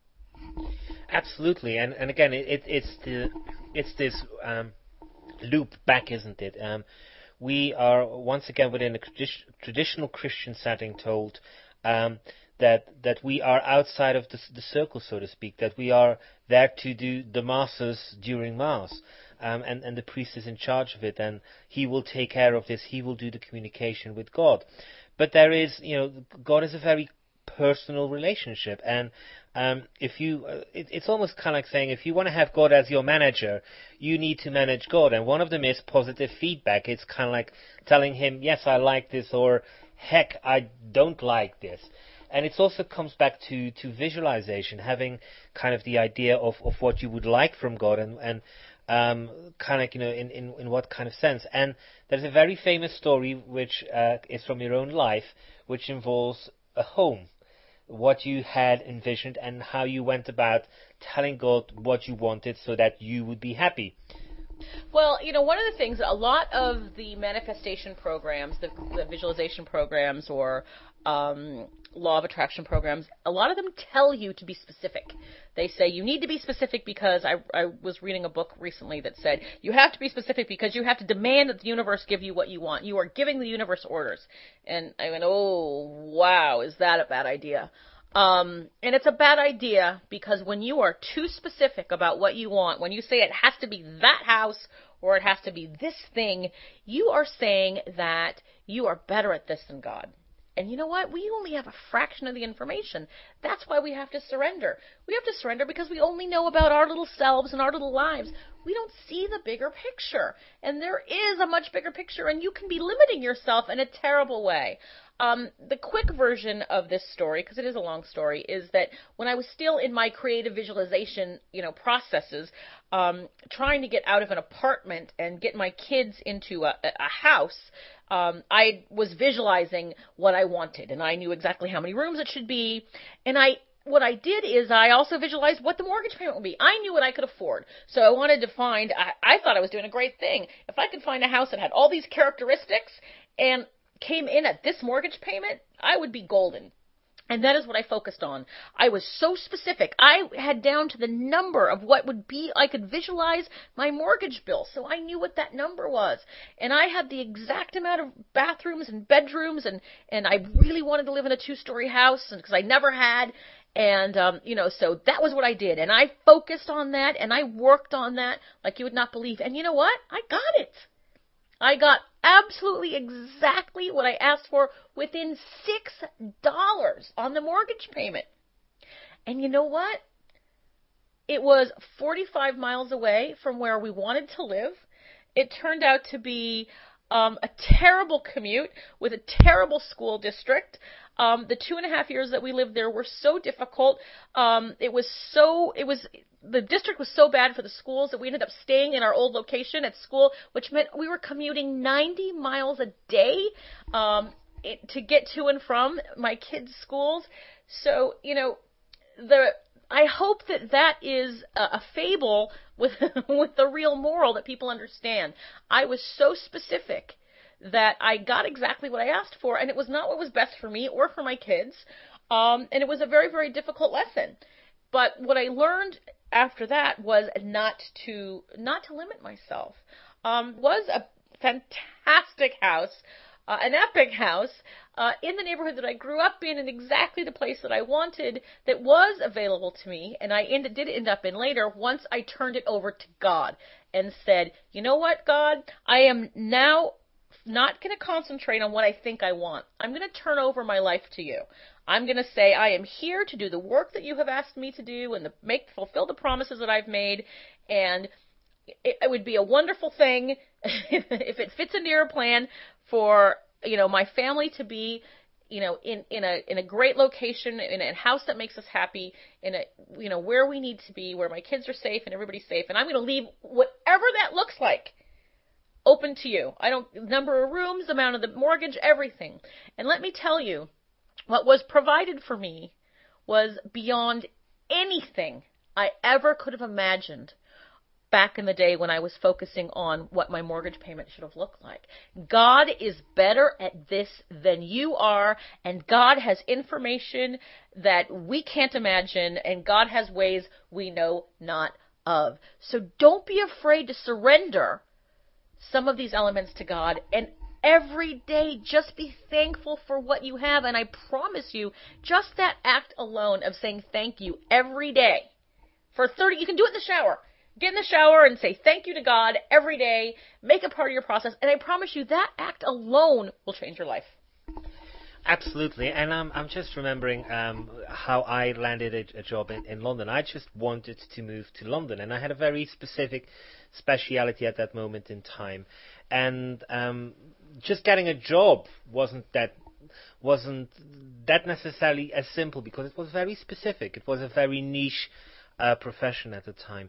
A: Absolutely, and and again, it, it it's the it's this um, loop back, isn't it? Um, we are once again within a tradi- traditional Christian setting told um, that that we are outside of the, the circle, so to speak. That we are there to do the masses during Mass, um, and and the priest is in charge of it, and he will take care of this. He will do the communication with God. But there is, you know, God is a very personal relationship, and um, if you, uh, it, it's almost kind of like saying if you want to have God as your manager, you need to manage God, and one of them is positive feedback. It's kind of like telling him, yes, I like this, or heck, I don't like this. And it also comes back to, to visualization, having kind of the idea of, of what you would like from God, and, and um, kind of, you know, in, in, in what kind of sense. And there's a very famous story which uh, is from your own life, which involves a home, what you had envisioned and how you went about telling God what you wanted so that you would be happy.
B: Well, you know, one of the things, a lot of the manifestation programs, the, the visualization programs or um, law of attraction programs, a lot of them tell you to be specific. They say you need to be specific because I, I was reading a book recently that said you have to be specific because you have to demand that the universe give you what you want. You are giving the universe orders. And I went, oh, wow, is that a bad idea? Um, and it's a bad idea because when you are too specific about what you want, when you say it has to be that house or it has to be this thing, you are saying that you are better at this than God. And you know what? We only have a fraction of the information. That's why we have to surrender. We have to surrender because we only know about our little selves and our little lives. We don't see the bigger picture. And there is a much bigger picture, and you can be limiting yourself in a terrible way. Um, the quick version of this story, because it is a long story, is that when I was still in my creative visualization, you know, processes, um, trying to get out of an apartment and get my kids into a, a house, um, I was visualizing what I wanted, and I knew exactly how many rooms it should be, and I what I did is I also visualized what the mortgage payment would be. I knew what I could afford. So I wanted to find, I, I thought I was doing a great thing. If I could find a house that had all these characteristics and came in at this mortgage payment, I would be golden. And that is what I focused on. I was so specific. I had down to the number of what would be, I could visualize my mortgage bill. So I knew what that number was. And I had the exact amount of bathrooms and bedrooms, and, and I really wanted to live in a two-story house because I never had. And, um, you know, so that was what I did. And I focused on that, and I worked on that like you would not believe. And you know what? I got it. I got absolutely exactly what I asked for within six dollars on the mortgage payment. And you know what? It was forty-five miles away from where we wanted to live. It turned out to be um, a terrible commute with a terrible school district. Um, the two and a half years that we lived there were so difficult. Um, it was so, it was, the district was so bad for the schools that we ended up staying in our old location at school, which meant we were commuting ninety miles a day, um, it, to get to and from my kids' schools. So, you know, the, I hope that that is a, a fable with, with the real moral that people understand. I was so specific that I got exactly what I asked for, and it was not what was best for me or for my kids, um, and it was a very, very difficult lesson. But what I learned after that was not to not to limit myself. Um, was a fantastic house, uh, an epic house, uh, in the neighborhood that I grew up in, in exactly the place that I wanted, that was available to me, and I ended, did end up in later once I turned it over to God and said, you know what, God, I am now not going to concentrate on what I think I want. I'm going to turn over my life to you. I'm going to say, I am here to do the work that you have asked me to do and to make fulfill the promises that I've made. And it, it would be a wonderful thing if it fits into your plan for, you know, my family to be, you know, in, in a in a great location, in a house that makes us happy, in a, you know, where we need to be, where my kids are safe and everybody's safe. And I'm going to leave whatever that looks like open to you. I don't, number of rooms, amount of the mortgage, everything. And let me tell you, what was provided for me was beyond anything I ever could have imagined back in the day when I was focusing on what my mortgage payment should have looked like. God is better at this than you are, and God has information that we can't imagine, and God has ways we know not of. So don't be afraid to surrender some of these elements to God, and every day just be thankful for what you have. And I promise you, just that act alone of saying thank you every day for thirty, you can do it in the shower. Get in the shower and say thank you to God every day. Make it part of your process, and I promise you that act alone will change your life.
A: Absolutely, and I'm I'm just remembering um, how I landed a, a job in, in London. I just wanted to move to London, and I had a very specific speciality at that moment in time, and um, just getting a job wasn't that wasn't that necessarily as simple because it was very specific. It was a very niche uh, profession at the time.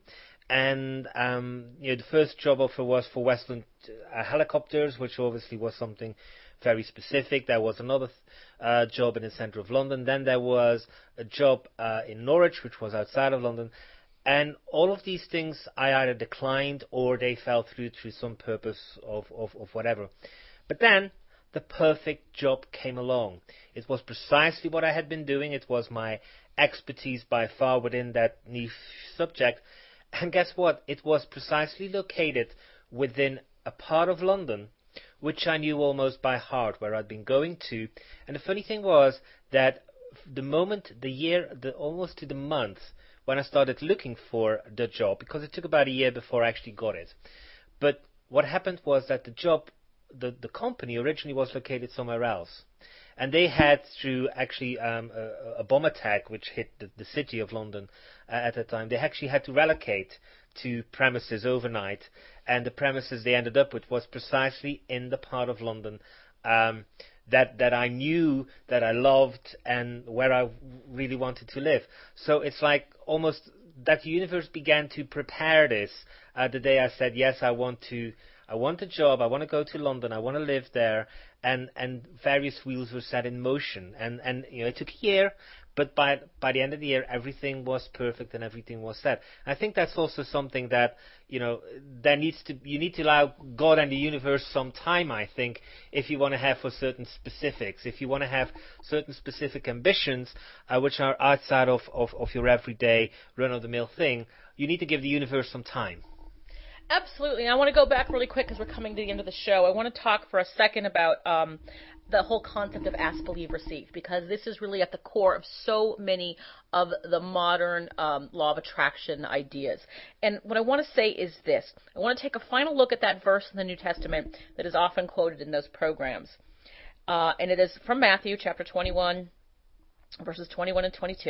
A: And um, you know, the first job offer was for Westland uh, Helicopters, which obviously was something very specific. There was another uh, job in the centre of London. Then there was a job uh, in Norwich, which was outside of London. And all of these things I either declined or they fell through through some purpose of, of, of whatever. But then the perfect job came along. It was precisely what I had been doing. It was my expertise by far within that niche subject. And guess what? It was precisely located within a part of London which I knew almost by heart, where I'd been going to. And the funny thing was that the moment, the year, the almost to the month when I started looking for the job, because it took about a year before I actually got it. But what happened was that the job, the, the company originally was located somewhere else. And they had, through actually um, a, a bomb attack which hit the, the city of London uh, at that time, they actually had to relocate to premises overnight. And the premises they ended up with was precisely in the part of London um, that that I knew, that I loved, and where I really wanted to live. So it's like almost that the universe began to prepare this uh, the day I said, yes, I want to. I want a job, I want to go to London, I want to live there, and, and various wheels were set in motion. And, and you know, it took a year, but by by the end of the year, everything was perfect and everything was set. I think that's also something that, you know, there needs to, you need to allow God and the universe some time, I think, if you want to have for certain specifics, if you want to have certain specific ambitions, uh, which are outside of, of, of your everyday run-of-the-mill thing, you need to give the universe some time.
B: Absolutely. And I want to go back really quick because we're coming to the end of the show. I want to talk for a second about um, the whole concept of ask, believe, receive, because this is really at the core of so many of the modern um, law of attraction ideas. And what I want to say is this. I want to take a final look at that verse in the New Testament that is often quoted in those programs. Uh, and it is from Matthew chapter twenty-one, verses twenty-one and twenty-two.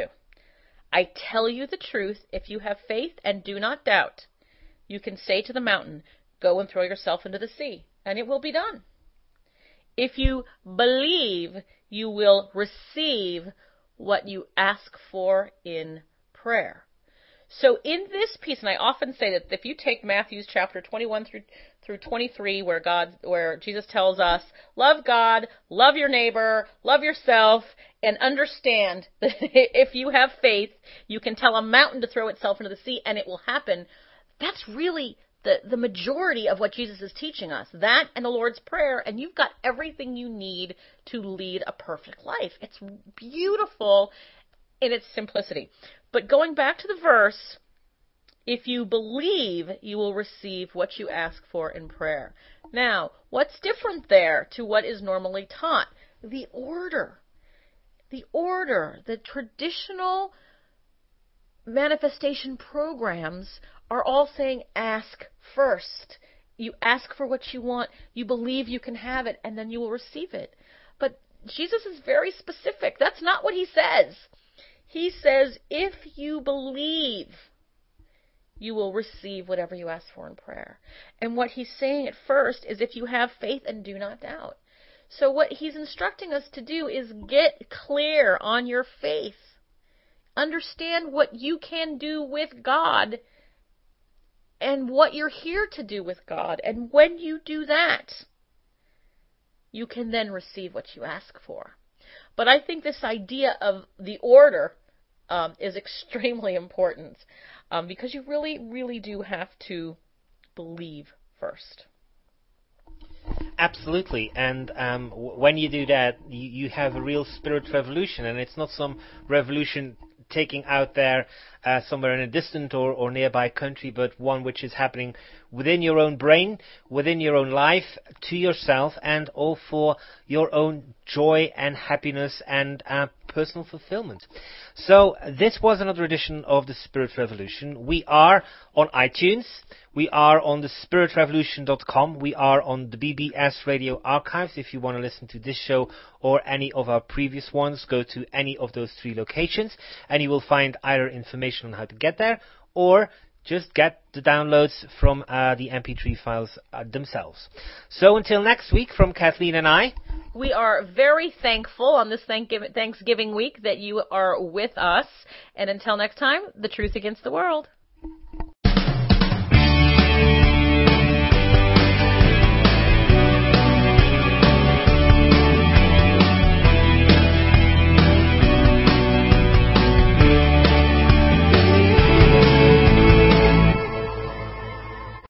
B: I tell you the truth, if you have faith and do not doubt, you can say to the mountain, go and throw yourself into the sea, and it will be done. If you believe, you will receive what you ask for in prayer. So in this piece, and I often say that if you take Matthew's chapter twenty-one through through twenty-three, where God, where Jesus tells us, love God, love your neighbor, love yourself, and understand that if you have faith, you can tell a mountain to throw itself into the sea, and it will happen. That's really the, the majority of what Jesus is teaching us. That and the Lord's Prayer, and you've got everything you need to lead a perfect life. It's beautiful in its simplicity. But going back to the verse, if you believe, you will receive what you ask for in prayer. Now, what's different there to what is normally taught? The order. The order. The traditional manifestation programs are all saying ask first you ask for what you want, you believe you can have it, and then you will receive it. But Jesus is very specific. That's not what he says. He says, if you believe, you will receive whatever you ask for in prayer. And what he's saying at first is if you have faith and do not doubt. So what he's instructing us to do is get clear on your faith. Understand what you can do with God and what you're here to do with God. And when you do that, you can then receive what you ask for. But I think this idea of the order um, is extremely important um, because you really, really do have to believe first.
A: Absolutely, and um, w- when you do that, you, you have a real spirit revolution, and it's not some revolution taking out there uh, somewhere in a distant or, or nearby country, but one which is happening within your own brain, within your own life, to yourself, and all for your own joy and happiness and uh, personal fulfillment. So this was another edition of the Spirit Revolution. We are on iTunes. We are on the spirit revolution dot com. We are on the B B S Radio Archives. If you want to listen to this show or any of our previous ones, go to any of those three locations and you will find either information on how to get there or just get the downloads from uh, the M P three files uh, themselves. So until next week, from Kathleen and I,
B: we are very thankful on this Thanksgiving week that you are with us. And until next time, the truth against the world.